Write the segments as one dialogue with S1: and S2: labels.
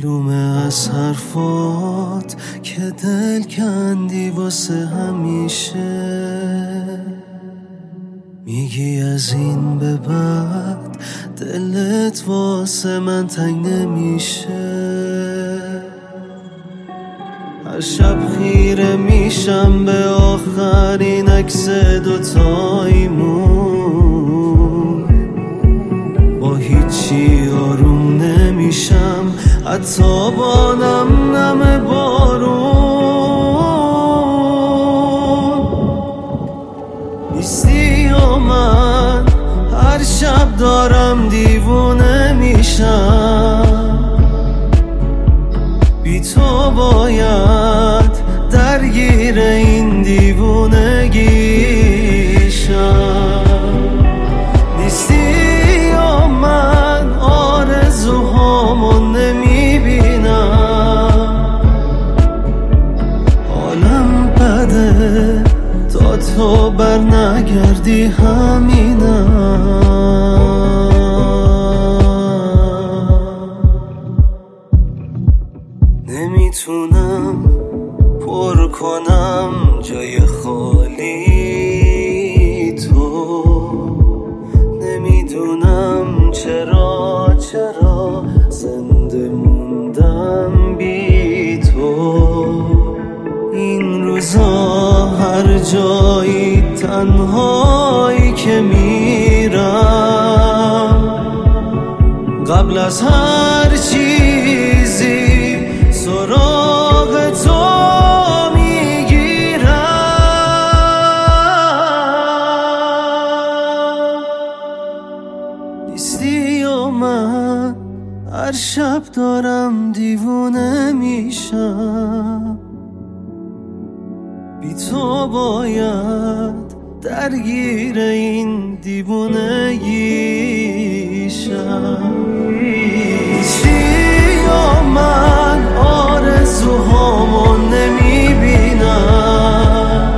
S1: معلومه از حرفات که دل کندی واسه همیشه. میگی از این به بعد دلت واسه من تنگ نمیشه. هر شب خیره میشم به آخرین عکس دوتاییمون، با هیچی آروم نمیشم حتی با نم نم بارون. نیستی و من هر شب دارم دیوونه میشم، بی تو باید درگیر این دیوونگیشم. نیستی و من آرزوهامو نمیبینم، حالم بده تا تو بر نگردی همینم. نمیتونم پر کنم جای خالی تو، نمیدونم چرا زنده موندم بی تو. این روزا هر جایی تنهایی که میرم، قبل از هر چیزی سراغ تو میگیرم. نیستی و من هر شب دارم دیوونه میشم، بی تو باید درگیر این دیوونگیشم. نیستی و من آرزوهامو نمیبینم،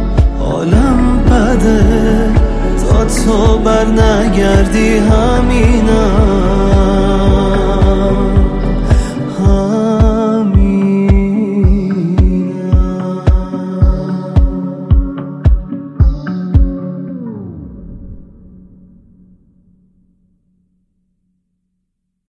S1: حالم بده تا تو بر نگردی همین.